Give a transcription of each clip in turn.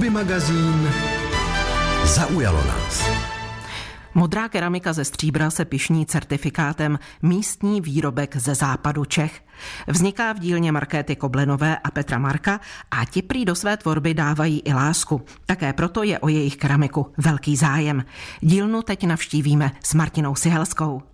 Hobby magazín Zaujalo nás. Modrá keramika ze stříbra se pyšní certifikátem Místní výrobek ze západu Čech. Vzniká v dílně Markéty Koblenové a Petra Marka a ti prý do své tvorby dávají i lásku. Také proto je o jejich keramiku velký zájem. Dílnu teď navštívíme s Martinou Sihelskou.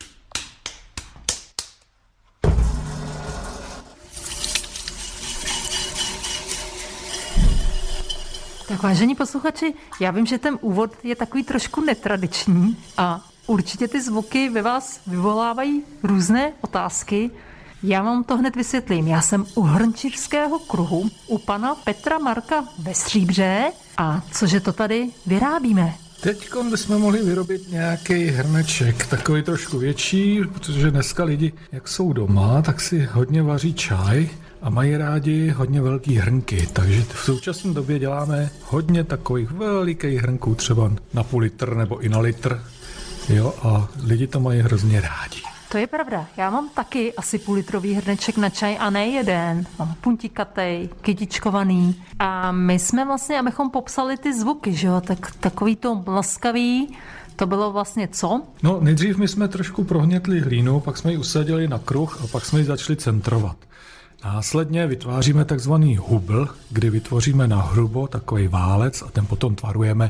Tak vážení posluchači, já vím, že ten úvod je takový trošku netradiční a určitě ty zvuky ve vás vyvolávají různé otázky. Já vám to hned vysvětlím. Já jsem u hrnčířského kruhu u pana Petra Marka ve Stříbře a cože to tady vyrábíme? Teďkon bychom mohli vyrobit nějaký hrneček, takový trošku větší, protože dneska lidi, jak jsou doma, tak si hodně vaří čaj a mají rádi hodně velký hrnky, takže v současné době děláme hodně takových velikých hrnků, třeba na půl litr nebo i na litr, jo, a lidi to mají hrozně rádi. To je pravda, já mám taky asi půllitrový hrneček na čaj a ne jeden, mám puntikatej, kytičkovaný a my jsme vlastně, abychom popsali ty zvuky, že jo, tak takový to laskavý, to bylo vlastně co? No, nejdřív my jsme trošku prohnětli hlínu, pak jsme ji usadili na kruh a pak jsme ji začali centrovat. Následně vytváříme takzvaný hubl, kdy vytvoříme na hrubo takový válec a ten potom tvarujeme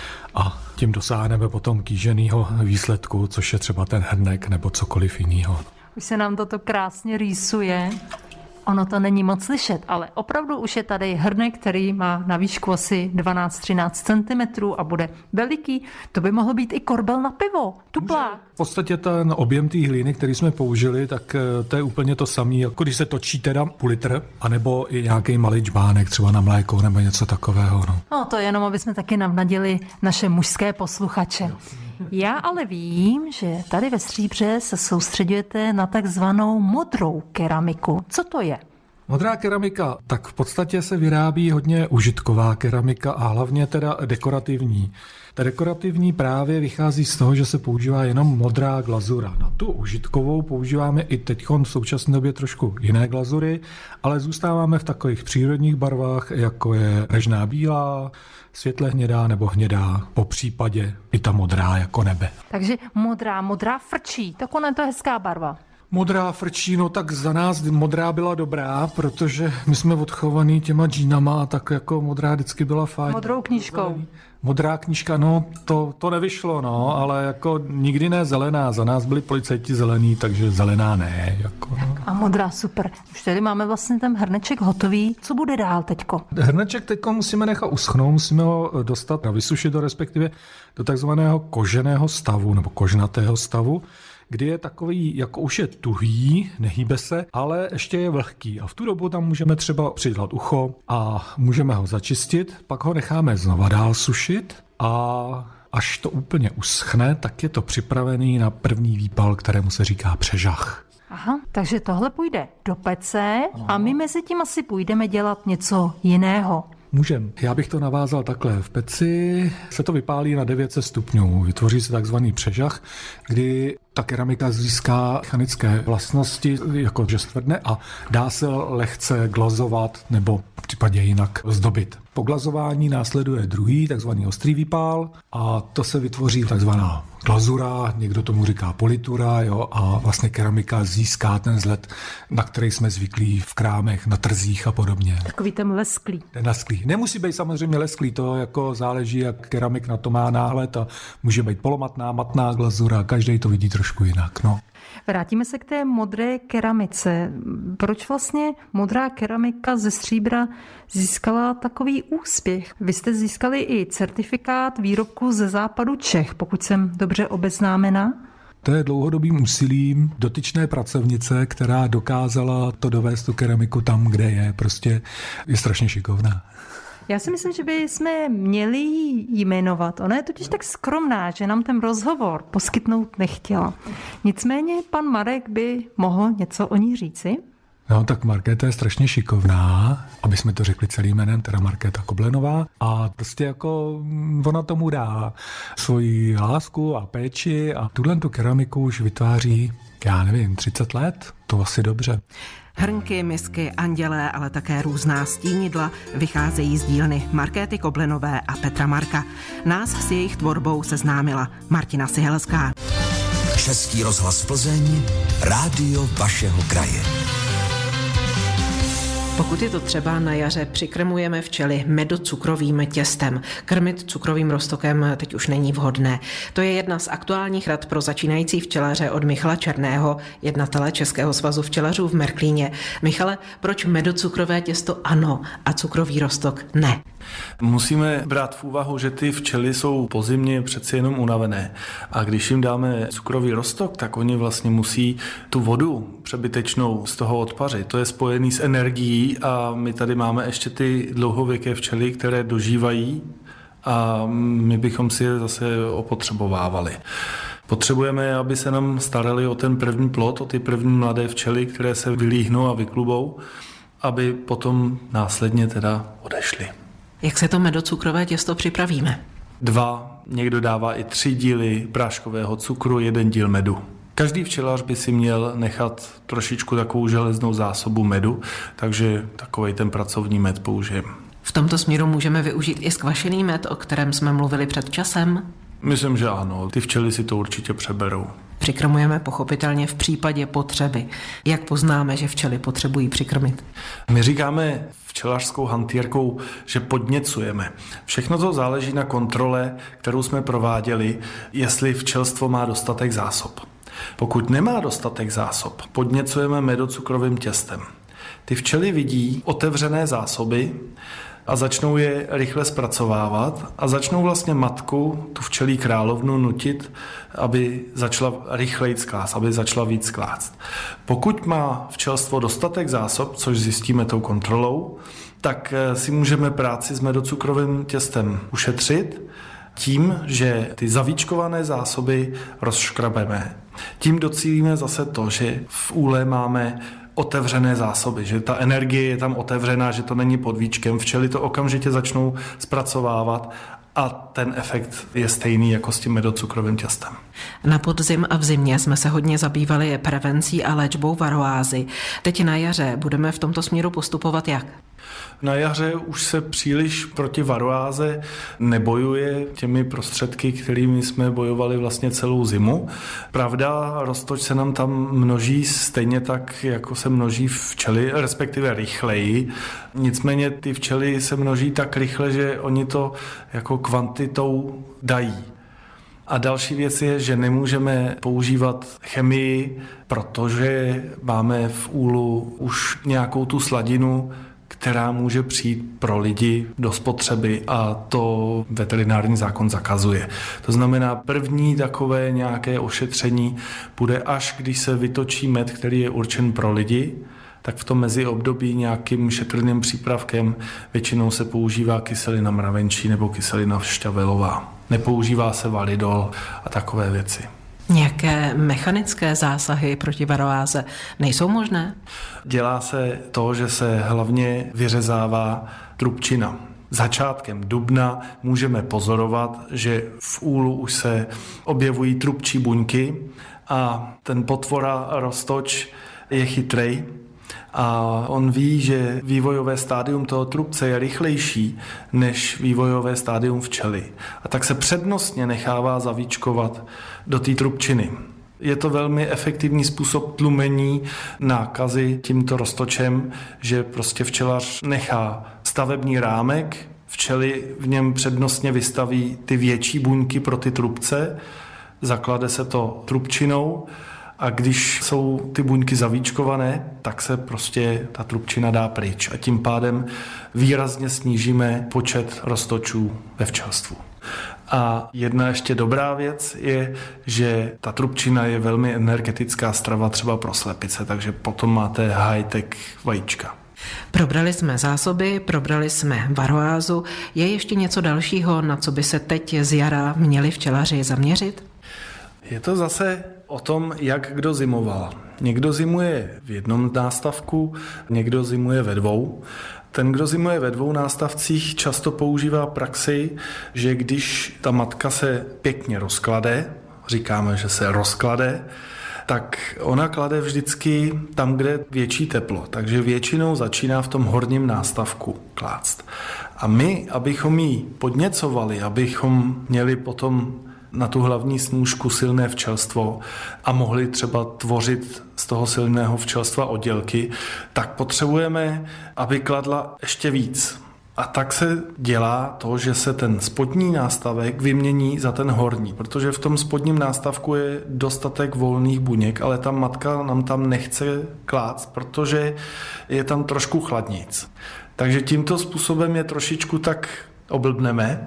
a tím dosáhneme potom kýženého výsledku, což je třeba ten hrnek nebo cokoliv jiného. Už se nám toto krásně rýsuje. Ono to není moc slyšet, ale opravdu už je tady hrnek, který má na výšku asi 12-13 cm a bude veliký. To by mohl být i korbel na pivo, tuplák. V podstatě ten objem té hlíny, který jsme použili, tak to je úplně to samé, jako když se točí teda půl litr, anebo i nějaký malý džbánek, třeba na mléko nebo něco takového. No to jenom, aby jsme taky navnadili naše mužské posluchače. Já ale vím, že tady ve Stříbře se soustředujete na takzvanou modrou keramiku. Co to je? Modrá keramika, tak v podstatě se vyrábí hodně užitková keramika a hlavně teda dekorativní. Ta dekorativní právě vychází z toho, že se používá jenom modrá glazura. Na tu užitkovou používáme i teď v současné době trošku jiné glazury, ale zůstáváme v takových přírodních barvách, jako je nežná bílá, světle hnědá nebo hnědá, po případě i ta modrá jako nebe. Takže modrá frčí, tak ona je to hezká barva. Modrá frčí, no tak za nás modrá byla dobrá, protože my jsme odchovaný těma džínama a tak jako modrá vždycky byla fajn. Modrou knížkou. Modrá knížka, no to nevyšlo, no, ale jako nikdy ne zelená, za nás byli policajti zelený, takže zelená ne. Jako, no. A modrá super. Už tady máme vlastně ten hrneček hotový. Co bude dál teďko? Hrneček teďko musíme nechat uschnout, musíme ho dostat a vysušit respektive do takzvaného koženého stavu nebo kožnatého stavu, kdy je takový, jako už je tuhý, nehýbe se, ale ještě je vlhký. A v tu dobu tam můžeme třeba přidělat ucho a můžeme ho začistit, pak ho necháme znova dál sušit a až to úplně uschne, tak je to připravený na první výpal, kterému se říká přežah. Aha, takže tohle půjde do pece a my mezi tím asi půjdeme dělat něco jiného. Můžem. Já bych to navázal takhle. V peci se to vypálí na 900 stupňů. Vytvoří se takzvaný přežah, kdy ta keramika získá mechanické vlastnosti, jako že stvrdne a dá se lehce glazovat nebo v případě jinak zdobit. Po glazování následuje druhý, takzvaný ostrý výpál a to se vytvoří takzvaná glazura, někdo tomu říká politura, jo, a vlastně keramika získá ten vzhled, na který jsme zvyklí v krámech, na trzích a podobně. Takový ten lesklý. Ten lesklý. Nemusí být samozřejmě lesklý, to jako záleží, jak keramik na to má náhled a může být polomatná, matná glazura, každý to vidí trošku jinak, no. Vrátíme se k té modré keramice. Proč vlastně modrá keramika ze stříbra získala takový úspěch? Vy jste získali i certifikát výrobku ze západu Čech, pokud jsem dobře obeznámena. To je dlouhodobým úsilím dotyčné pracovnice, která dokázala to dovést tu keramiku tam, kde je. Prostě je strašně šikovná. Já si myslím, že bychom měli ji jmenovat. Ona je totiž tak skromná, že nám ten rozhovor poskytnout nechtěla. Nicméně pan Marek by mohl něco o ní říci. No tak Markéta je strašně šikovná, aby jsme to řekli celým jménem, teda Markéta Koblenová. A prostě jako ona tomu dá svoji lásku a péči a tuhle tu keramiku už vytváří, já nevím, 30 let. to asi dobře. Hrnky, misky, andělé, ale také různá stínidla vycházejí z dílny Markéty Koblenové a Petra Marka. Nás s jejich tvorbou seznámila Martina Sihelská. Český rozhlas Plzeň, rádio vašeho kraje. Pokud je to třeba, na jaře přikrmujeme včely medocukrovým těstem. Krmit cukrovým roztokem teď už není vhodné. To je jedna z aktuálních rad pro začínající včelaře od Michala Černého, jednatele Českého svazu včelařů v Merklíně. Michale, proč medocukrové těsto ano a cukrový roztok ne? Musíme brát v úvahu, že ty včely jsou po zimě přeci jenom unavené. A když jim dáme cukrový roztok, tak oni vlastně musí tu vodu přebytečnou z toho odpařit. To je spojený s energií a my tady máme ještě ty dlouhověké včely, které dožívají a my bychom si je zase opotřebovávali. Potřebujeme, aby se nám starali o ten první plod, o ty první mladé včely, které se vylíhnou a vyklubou, aby potom následně teda odešly. Jak se to medocukrové těsto připravíme? 2, někdo dává i 3 díly práškového cukru, 1 díl medu. Každý včelař by si měl nechat trošičku takovou železnou zásobu medu, takže takovej ten pracovní med použijeme. V tomto směru můžeme využít i skvašený med, o kterém jsme mluvili před časem? Myslím, že ano, ty včely si to určitě přeberou. Přikrmujeme pochopitelně v případě potřeby. Jak poznáme, že včely potřebují přikrmit? My říkáme včelařskou hantýrkou, že podněcujeme. Všechno to záleží na kontrole, kterou jsme prováděli, jestli včelstvo má dostatek zásob. Pokud nemá dostatek zásob, podněcujeme medocukrovým těstem. Ty včely vidí otevřené zásoby a začnou je rychle zpracovávat a začnou vlastně matku, tu včelí královnu, nutit, aby začala rychleji sklást, aby začala víc sklást. Pokud má včelstvo dostatek zásob, což zjistíme tou kontrolou, tak si můžeme práci s medocukrovým těstem ušetřit tím, že ty zavíčkované zásoby rozškrabeme. Tím docílíme zase to, že v úle máme otevřené zásoby, že ta energie je tam otevřená, že to není pod víčkem. Včely to okamžitě začnou zpracovávat a ten efekt je stejný jako s tím medocukrovým těstem. Na podzim a v zimě jsme se hodně zabývali prevencí a léčbou varoázy. Teď na jaře budeme v tomto směru postupovat jak? Na jaře už se příliš proti varoáze nebojuje těmi prostředky, kterými jsme bojovali vlastně celou zimu. Pravda, roztoč se nám tam množí stejně tak, jako se množí včely, respektive rychleji. Nicméně ty včely se množí tak rychle, že oni to jako kvantitou dají. A další věc je, že nemůžeme používat chemii, protože máme v úlu už nějakou tu sladinu, která může přijít pro lidi do spotřeby a to veterinární zákon zakazuje. To znamená, první takové nějaké ošetření bude až, když se vytočí med, který je určen pro lidi, tak v tom meziobdobí nějakým šetrným přípravkem většinou se používá kyselina mravenčí nebo kyselina šťavelová. Nepoužívá se validol a takové věci. Nějaké mechanické zásahy proti varoáze nejsou možné? Dělá se to, že se hlavně vyřezává trubčina. Začátkem dubna můžeme pozorovat, že v úlu už se objevují trubčí buňky a ten potvora roztoč je chytrej a on ví, že vývojové stádium toho trubce je rychlejší než vývojové stádium včely. A tak se přednostně nechává zavíčkovat do té trubčiny. Je to velmi efektivní způsob tlumení nákazy tímto roztočem, že prostě včelař nechá stavební rámek, včely v něm přednostně vystaví ty větší buňky pro ty trubce, zaklade se to trubčinou a když jsou ty buňky zavíčkované, tak se prostě ta trubčina dá pryč a tím pádem výrazně snížíme počet roztočů ve včelstvu. A jedna ještě dobrá věc je, že ta trubčina je velmi energetická strava třeba pro slepice, takže potom máte high-tech vajíčka. Probrali jsme zásoby, probrali jsme varoázu. Je ještě něco dalšího, na co by se teď z jara měli včelaři zaměřit? Je to zase o tom, jak kdo zimoval. Někdo zimuje v jednom nástavku, někdo zimuje ve 2. Ten, kdo zimuje ve 2 nástavcích, často používá praxi, že když ta matka se pěkně rozklade, říkáme, že se rozklade, tak ona klade vždycky tam, kde je větší teplo. Takže většinou začíná v tom horním nástavku klást. A my, abychom ji podněcovali, abychom měli potom na tu hlavní snůžku silné včelstvo a mohli třeba tvořit z toho silného včelstva oddělky, tak potřebujeme, aby kladla ještě víc. A tak se dělá to, že se ten spodní nástavek vymění za ten horní, protože v tom spodním nástavku je dostatek volných buněk, ale ta matka nám tam nechce klást, protože je tam trošku chladnic. Takže tímto způsobem je trošičku tak oblbneme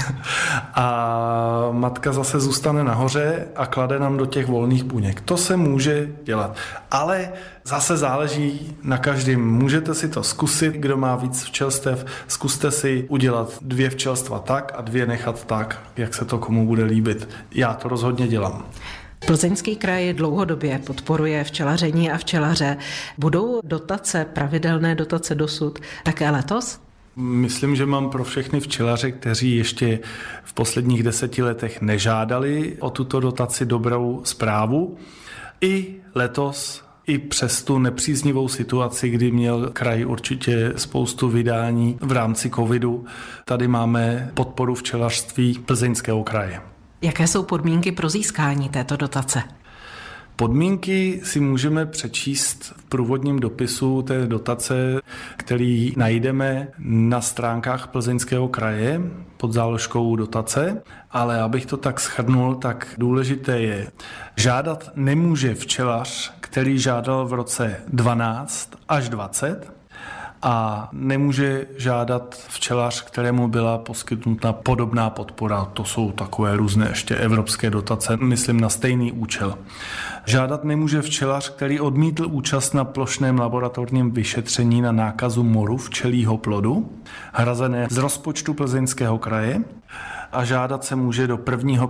a matka zase zůstane nahoře a klade nám do těch volných buněk. To se může dělat, ale zase záleží na každém. Můžete si to zkusit, kdo má víc včelstev, zkuste si udělat 2 včelstva tak a 2 nechat tak, jak se to komu bude líbit. Já to rozhodně dělám. Plzeňský kraj dlouhodobě podporuje včelaření a včelaře. Budou dotace, pravidelné dotace dosud, také letos? Myslím, že mám pro všechny včelaře, kteří ještě v posledních 10 letech nežádali o tuto dotaci, dobrou zprávu. I letos, i přes tu nepříznivou situaci, kdy měl kraj určitě spoustu vydání v rámci covidu, tady máme podporu včelařství Plzeňského kraje. Jaké jsou podmínky pro získání této dotace? Podmínky si můžeme přečíst v průvodním dopisu té dotace, který najdeme na stránkách Plzeňského kraje pod záložkou dotace, ale abych to tak shrnul, tak důležité je, žádat nemůže včelař, který žádal v roce 12 až 20, a nemůže žádat včelař, kterému byla poskytnuta podobná podpora. To jsou takové různé ještě evropské dotace, myslím na stejný účel. Žádat nemůže včelař, který odmítl účast na plošném laboratorním vyšetření na nákazu moru včelího plodu, hrazené z rozpočtu Plzeňského kraje, a žádat se může do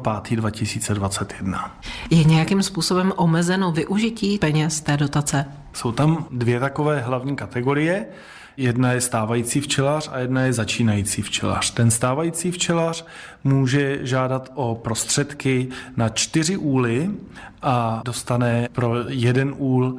1.5.2021. Je nějakým způsobem omezeno využití peněz té dotace? Jsou tam 2 takové hlavní kategorie. Jedna je stávající včelař a jedna je začínající včelař. Ten stávající včelař může žádat o prostředky na 4 úly a dostane pro 1 úl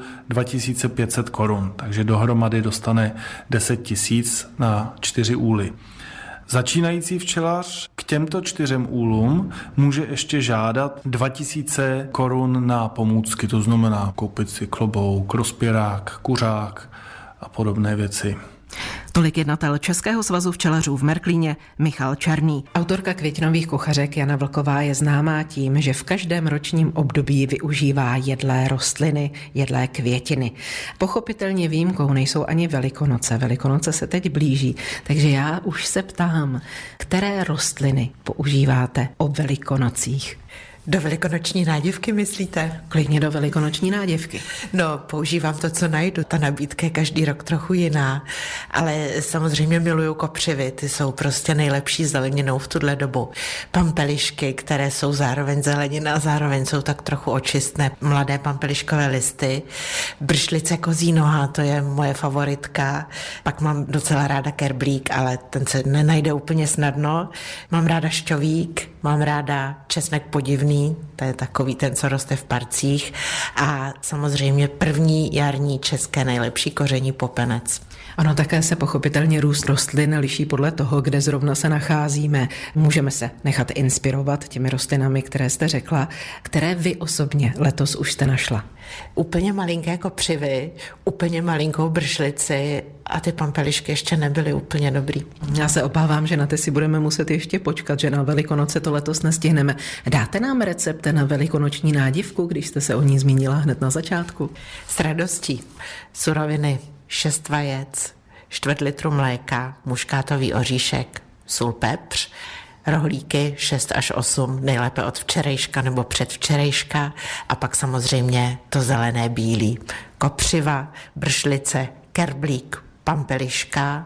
2500 korun, takže dohromady dostane 10 000 na 4 úly. Začínající včelař k těmto 4 úlům může ještě žádat 2000 korun na pomůcky, to znamená koupit si klobouk, rozpěrák, kuřák a podobné věci. Tolik jednatel Českého svazu včelařů v Merklíně Michal Černý. Autorka květinových kuchařek Jana Vlková je známá tím, že v každém ročním období využívá jedlé rostliny, jedlé květiny. Pochopitelně výjimkou nejsou ani Velikonoce. Velikonoce se teď blíží, takže já už se ptám, které rostliny používáte o Velikonocích? Do velikonoční nádivky myslíte? Klidně do velikonoční nádivky. No, používám to, co najdu. Ta nabídka je každý rok trochu jiná, ale samozřejmě miluju kopřivy, ty jsou prostě nejlepší zeleninou v tuhle dobu. Pampelišky, které jsou zároveň zelenina a zároveň jsou tak trochu očistné, mladé pampeliškové listy. Bršlice kozí noha, to je moje favoritka. Pak mám docela ráda kerblík, ale ten se nenajde úplně snadno. Mám ráda šťovík, mám ráda česnek podivný, to je takový ten, co roste v parcích, a samozřejmě první jarní české nejlepší koření popenec. Ono také se pochopitelně růst rostlin liší podle toho, kde zrovna se nacházíme. Můžeme se nechat inspirovat těmi rostlinami, které jste řekla. Které vy osobně letos už jste našla? Úplně malinké kopřivy, úplně malinkou bršlici a ty pampelišky ještě nebyly úplně dobrý. Já se obávám, že na ty si budeme muset ještě počkat, že na Velikonoce to letos nestihneme. Dáte nám recept na velikonoční nádivku, když jste se o ní zmínila hned na začátku? S radostí. Suroviny: 6 vajec, 1/4 litru mléka, muškátový oříšek, sůl, pepř, rohlíky 6 až 8, nejlépe od včerejška nebo předvčerejška, a pak samozřejmě to zelené bílý. Kopřiva, bršlice, kerblík, pampeliška,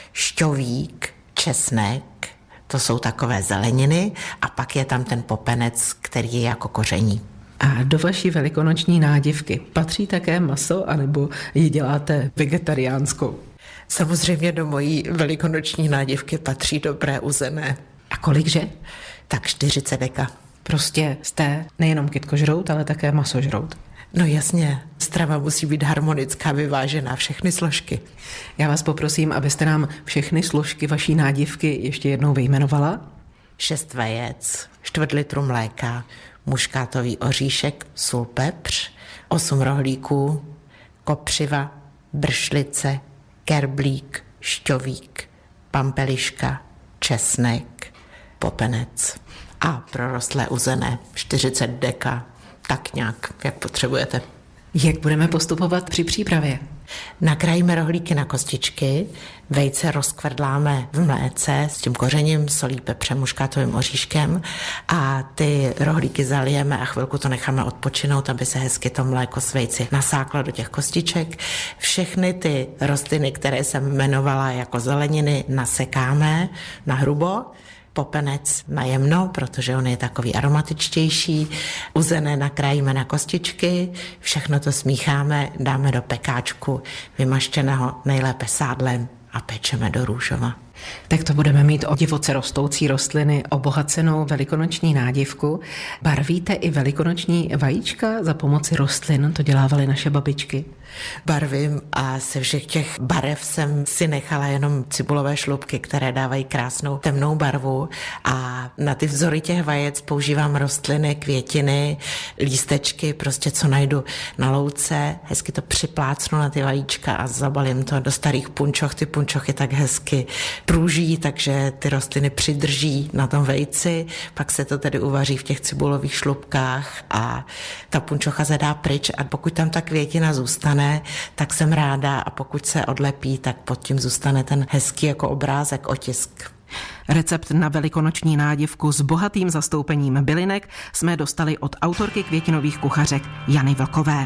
šťovík, česnek, to jsou takové zeleniny, a pak je tam ten popenec, který je jako koření. A do vaší velikonoční nádivky patří také maso, anebo ji děláte vegetariánskou? Samozřejmě do mojí velikonoční nádivky patří dobré uzené. A kolikže? Tak 40 deka. Prostě jste nejenom kytkožrout, ale také masožrout. No jasně, strava musí být harmonická, vyvážená, všechny složky. Já vás poprosím, abyste nám všechny složky vaší nádivky ještě jednou vyjmenovala. 6 vajec, 1/4 litru mléka, muškátový oříšek, sůl, pepř, 8 rohlíků, kopřiva, bršlice, kerblík, šťovík, pampeliška, česnek, popenec a prorostlé uzené 40 deka, tak nějak, jak potřebujete. Jak budeme postupovat při přípravě? Nakrájíme rohlíky na kostičky, vejce rozkvrdláme v mléce s tím kořením, solí, pepřem, muškátovým oříškem a ty rohlíky zalijeme a chvilku to necháme odpočinout, aby se hezky to mléko s vejci nasáklo do těch kostiček. Všechny ty rostliny, které jsem jmenovala jako zeleniny, nasekáme na hrubo, popenec na jemno, protože on je takový aromatičtější, uzené nakrájíme na kostičky, všechno to smícháme, dáme do pekáčku vymaštěného nejlépe sádlem a pečeme do růžova. Tak to budeme mít o divoce rostoucí rostliny, obohacenou velikonoční nádivku. Barvíte i velikonoční vajíčka za pomoci rostlin, to dělávaly naše babičky. Barvím a ze všech těch barev jsem si nechala jenom cibulové šlupky, které dávají krásnou temnou barvu a na ty vzory těch vajec používám rostliny, květiny, lístečky, prostě co najdu na louce, hezky to připlácnu na ty vajíčka a zabalím to do starých punčoch. Ty punčochy tak hezky pruží, takže ty rostliny přidrží na tom vejci, pak se to tedy uvaří v těch cibulových šlupkách a ta punčocha se dá pryč a pokud tam ta květina zůstane, tak jsem ráda a pokud se odlepí, tak pod tím zůstane ten hezký jako obrázek, otisk. Recept na velikonoční nádivku s bohatým zastoupením bylinek jsme dostali od autorky květinových kuchařek Jany Vlkové.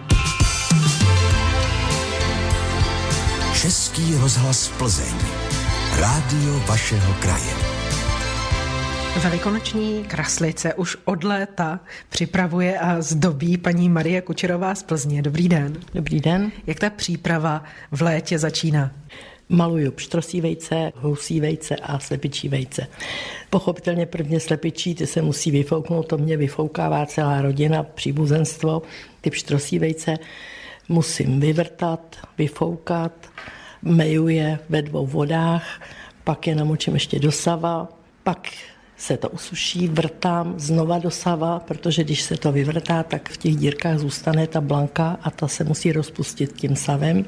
Český rozhlas Plzeň. Rádio vašeho kraje. Velikonoční kraslice už od léta připravuje a zdobí paní Marie Kučerová z Plzně. Dobrý den. Dobrý den. Jak ta příprava v létě začíná? Maluju pštrosí vejce, housí vejce a slepičí vejce. Pochopitelně prvně slepičí, ty se musí vyfouknout, to mě vyfoukává celá rodina, příbuzenstvo. Ty pštrosí vejce musím vyvrtat, vyfoukat, meju je ve 2 vodách, pak je namočím ještě do sava, pak se to usuší, vrtám znova do sava, protože když se to vyvrtá, tak v těch dírkách zůstane ta blanka a ta se musí rozpustit tím savem.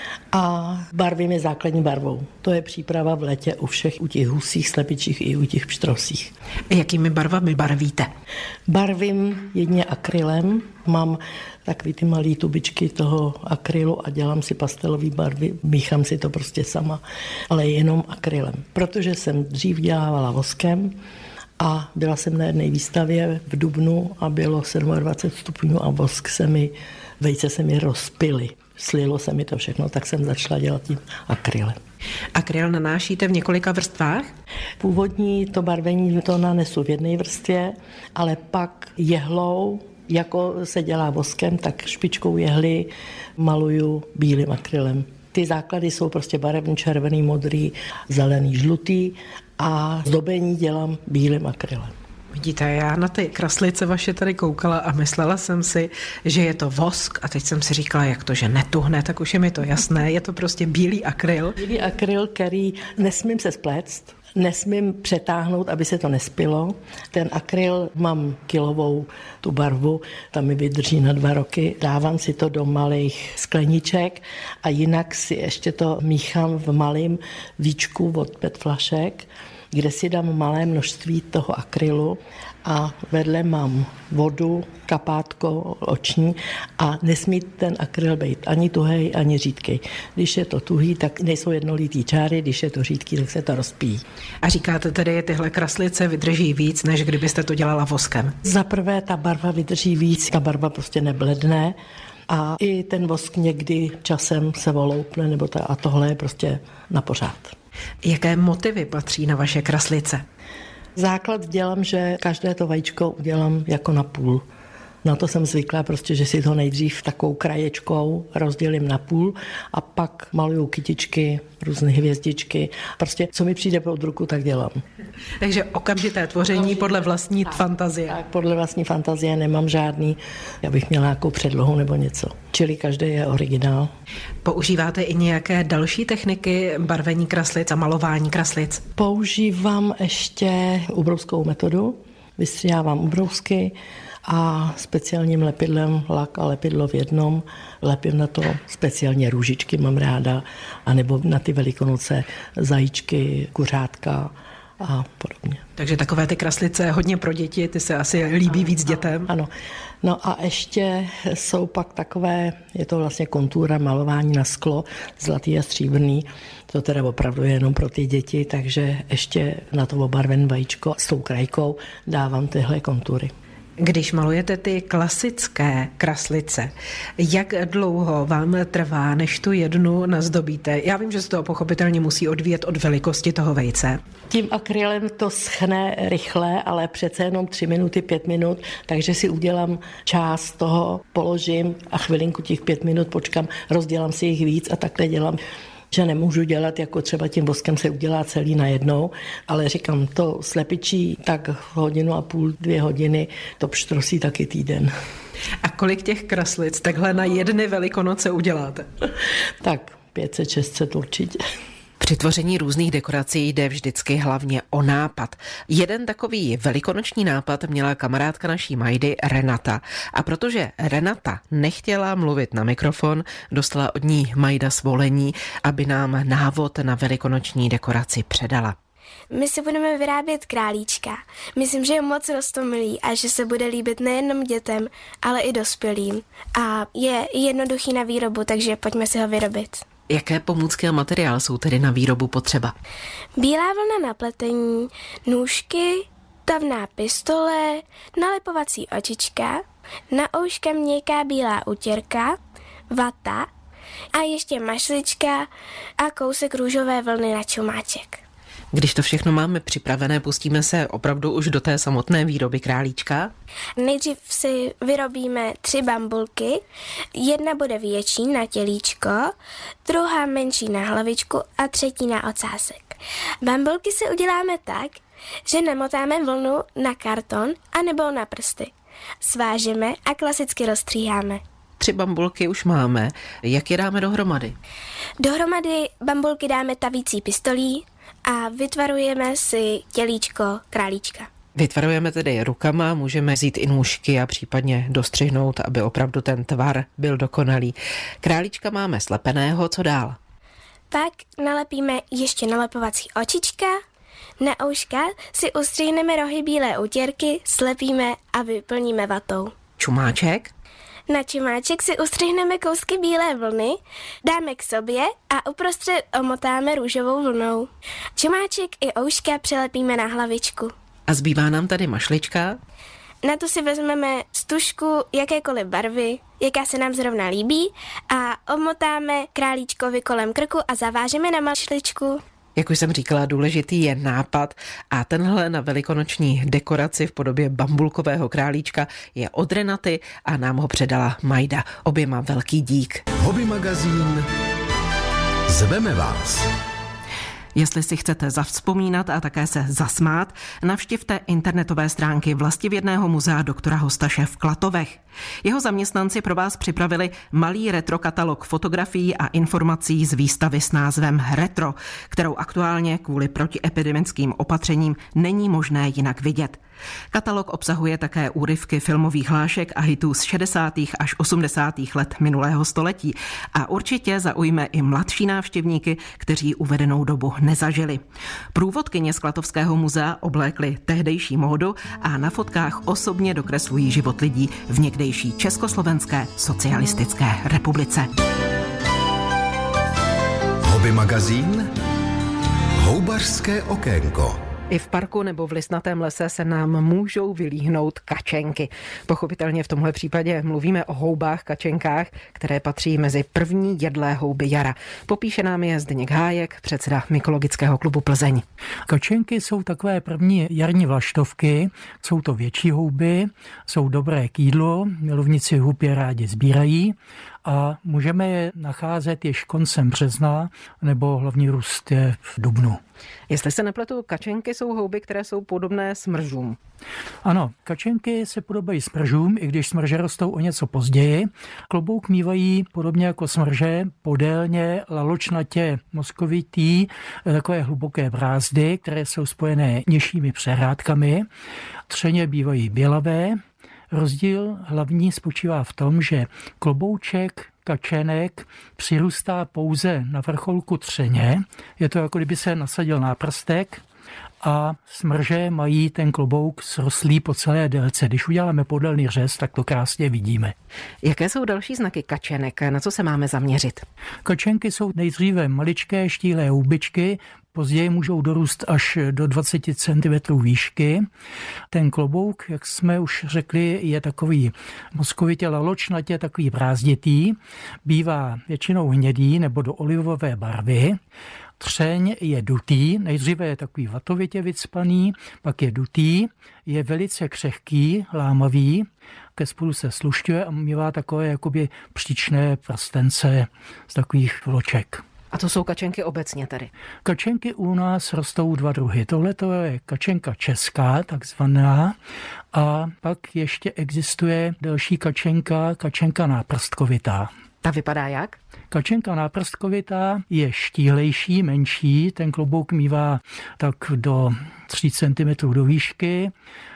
A barvím je základní barvou. To je příprava v létě u všech, u těch husích, slepičích i u těch pštrosích. Jakými barvami barvíte? Barvím jedině akrylem. Mám takový ty malý tubičky toho akrylu a dělám si pastelové barvy. Míchám si to prostě sama, ale jenom akrylem. Protože jsem dřív dělávala voskem a byla jsem na jedné výstavě v dubnu a bylo 27 stupňů a vejce se mi rozpily. Slilo se mi to všechno, tak jsem začala dělat tím akrylem. Akryl nanášíte v několika vrstvách? Původní to barvení to nanesu v jedné vrstvě, ale pak jehlou, jako se dělá voskem, tak špičkou jehly maluju bílým akrylem. Ty základy jsou prostě barevný, červený, modrý, zelený, žlutý a zdobení dělám bílým akrylem. Vidíte, já na ty kraslice vaše tady koukala a myslela jsem si, že je to vosk a teď jsem si říkala, jak to, že netuhne, tak už je mi to jasné, je to prostě bílý akryl. Bílý akryl, který nesmím se spléct, nesmím přetáhnout, aby se to nespilo. Ten akryl mám kilovou tu barvu, tam mi vydrží na 2 roky. Dávám si to do malých skleniček a jinak si ještě to míchám v malém víčku od PET flašek, kde si dám malé množství toho akrylu a vedle mám vodu, kapátko oční a nesmí ten akryl být ani tuhej, ani řídkej. Když je to tuhý, tak nejsou jednolitý čáry, když je to řídký, tak se to rozpíjí. A říkáte tedy, tyhle kraslice vydrží víc, než kdybyste to dělala voskem? Za prvé ta barva vydrží víc, ta barva prostě nebledne a i ten vosk někdy časem se voloupne, a tohle je prostě na pořád. Jaké motivy patří na vaše kraslice? Základ dělám, že každé to vajíčko udělám jako na půl. Na to jsem zvyklá prostě, že si to nejdřív takovou kraječkou rozdělím na půl a pak maluju kytičky, různé hvězdičky. Prostě co mi přijde pod ruku, tak dělám. Takže okamžité tvoření podle vlastní fantazie. Tak, podle vlastní fantazie nemám žádný, abych měla nějakou předlohu nebo něco. Čili každý je originál. Používáte i nějaké další techniky barvení kraslic a malování kraslic? Používám ještě ubrouskou metodu. Vystříhávám ubrousky a speciálním lepidlem, lak a lepidlo v jednom, lepím na to speciálně růžičky, mám ráda, anebo na ty Velikonoce zajíčky, kuřátka a podobně. Takže takové ty kraslice hodně pro děti, ty se asi líbí víc dětem. Ano. No a ještě jsou pak takové, je to vlastně kontura, malování na sklo, zlatý a stříbrný. To teda opravdu je jenom pro ty děti, takže ještě na to obarven vajíčko s tou krajkou dávám tyhle kontury. Když malujete ty klasické kraslice, jak dlouho vám trvá, než tu jednu nazdobíte? Já vím, že se to pochopitelně musí odvíjet od velikosti toho vejce. Tím akrylem to schne rychle, ale přece jenom 3 minuty, 5 minut, takže si udělám část toho, položím a chvilinku těch 5 minut počkám, rozdělám si jich víc a takhle dělám. Že nemůžu dělat, jako třeba tím voskem se udělá celý najednou, ale říkám, to slepičí tak 1,5 hodiny, 2 hodiny, to pštrosí taky týden. A kolik těch kraslic takhle na jedny Velikonoce uděláte? Tak 500-600 určitě. Při tvoření různých dekorací jde vždycky hlavně o nápad. Jeden takový velikonoční nápad měla kamarádka naší Majdy, Renata. A protože Renata nechtěla mluvit na mikrofon, dostala od ní Majda svolení, aby nám návod na velikonoční dekoraci předala. My si budeme vyrábět králíčka. Myslím, že je moc roztomilý a že se bude líbit nejenom dětem, ale i dospělým. A je jednoduchý na výrobu, takže pojďme si ho vyrobit. Jaké pomůcky a materiál jsou tedy na výrobu potřeba? Bílá vlna na pletení, nůžky, tavná pistole, nalepovací očička, na ouška měkká bílá utěrka, vata a ještě mašlička a kousek růžové vlny na čumáček. Když to všechno máme připravené, pustíme se opravdu už do té samotné výroby králíčka? Nejdřív si vyrobíme 3 bambulky. Jedna bude větší na tělíčko, druhá menší na hlavičku a třetí na ocásek. Bambulky si uděláme tak, že namotáme vlnu na karton anebo na prsty. Svážeme a klasicky rozstříháme. 3 bambulky už máme. Jak je dáme dohromady? Dohromady bambulky dáme tavící pistolí a vytvarujeme si tělíčko králíčka. Vytvarujeme tedy rukama, můžeme vzít i nůžky a případně dostřihnout, aby opravdu ten tvar byl dokonalý. Králíčka máme slepeného, co dál? Pak nalepíme ještě nalepovací očička, na ouška si ustřihneme rohy bílé utěrky, slepíme a vyplníme vatou. Čumáček? Na čumáček si ustřihneme kousky bílé vlny, dáme k sobě a uprostřed omotáme růžovou vlnou. Čumáček i ouška přilepíme na hlavičku. A zbývá nám tady mašlička? Na to si vezmeme stužku jakékoliv barvy, jaká se nám zrovna líbí a omotáme králíčkovi kolem krku a zavážeme na mašličku. Jak už jsem říkala, důležitý je nápad a tenhle na velikonoční dekoraci v podobě bambulkového králíčka je od Renaty a nám ho předala Majda. Oběma velký dík. Hobby magazín zveme vás. Jestli si chcete zavzpomínat a také se zasmát, navštivte internetové stránky Vlastivědného muzea doktora Hostaše v Klatovech. Jeho zaměstnanci pro vás připravili malý retrokatalog fotografií a informací z výstavy s názvem Retro, kterou aktuálně kvůli protiepidemickým opatřením není možné jinak vidět. Katalog obsahuje také úryvky filmových hlášek a hitů z 60. až 80. let minulého století a určitě zaujme i mladší návštěvníky, kteří uvedenou dobu nezažili. Průvodkyně z Klatovského muzea oblékly tehdejší módu a na fotkách osobně dokreslují život lidí v někdejší Československé socialistické republice. Hobby magazín Houbařské okénko. I v parku nebo v listnatém lese se nám můžou vylíhnout kačenky. Pochopitelně v tomhle případě mluvíme o houbách kačenkách, které patří mezi první jedlé houby jara. Popíše nám je Zdeněk Hájek, předseda Mykologického klubu Plzeň. Kačenky jsou takové první jarní vlaštovky, jsou to větší houby, jsou dobré k jídlu, milovníci hub je rádi sbírají a můžeme je nacházet již koncem března nebo hlavní růst je v dubnu. Jestli se nepletu, kačenky jsou houby, které jsou podobné smržům. Ano, kačenky se podobají smržům, i když smrže rostou o něco později. Klobouk mívají podobně jako smrže, podélně, laločnatě, mozkovitý, takové hluboké brázdy, které jsou spojené nižšími přehrádkami. Třeně bývají bělavé. Rozdíl hlavní spočívá v tom, že klobouček kačenek přirůstá pouze na vrcholku třeně. Je to jako kdyby se nasadil náprstek a smrže mají ten klobouk srostlý po celé délce. Když uděláme podélný řez, tak to krásně vidíme. Jaké jsou další znaky kačenek? Na co se máme zaměřit? Kačenky jsou nejdříve maličké štíhlé houbičky, později můžou dorůst až do 20 cm výšky. Ten klobouk, jak jsme už řekli, je takový mozkovitě laločnatě, takový brázditý. Bývá většinou hnědý nebo do olivové barvy. Třeň je dutý, nejdříve je takový vatovitě vycpaný, pak je dutý, je velice křehký, lámavý, ke spolu se slušťuje a mívá takové jakoby příčné prstence z takových vloček. A to jsou kačenky obecně tedy? Kačenky u nás rostou dva druhy. Tohle to je kačenka česká, takzvaná, a pak ještě existuje další kačenka náprstkovitá. Ta vypadá jak? Kačenka náprstkovitá je štíhlejší, menší, ten klobouk mívá tak do 3 cm do výšky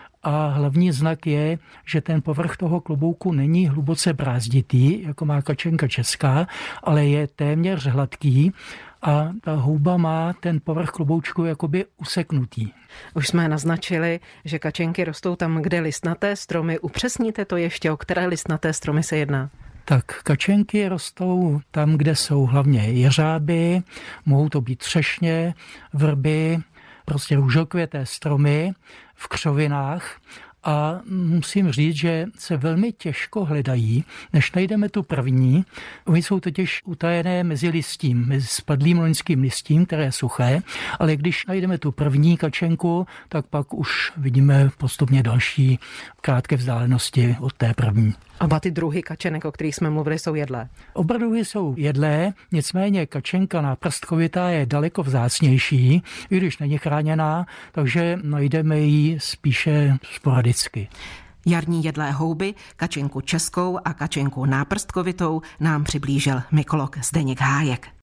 a hlavní znak je, že ten povrch toho klobouku není hluboce brázditý, jako má kačenka česká, ale je téměř hladký a ta houba má ten povrch kloboučku jakoby useknutý. Už jsme naznačili, že kačenky rostou tam, kde listnaté stromy. Upřesníte to ještě, o které listnaté stromy se jedná? Tak kačenky rostou tam, kde jsou hlavně jeřáby, mohou to být třešně, vrby, prostě růžokvěté stromy v křovinách. A musím říct, že se velmi těžko hledají, než najdeme tu první. Oni jsou totiž utajené mezi listím, mezi spadlým loňským listím, které je suché, ale když najdeme tu první kačenku, tak pak už vidíme postupně další krátké vzdálenosti od té první. Oba ty druhy kačenek, o kterých jsme mluvili, jsou jedlé? Oba druhy jsou jedlé, nicméně kačenka náprstkovitá je daleko vzácnější, i když není chráněná, takže najdeme ji spíše sporadicky. Jarní jedlé houby, kačenku českou a kačenku náprstkovitou nám přiblížil mykolog Zdeněk Hájek.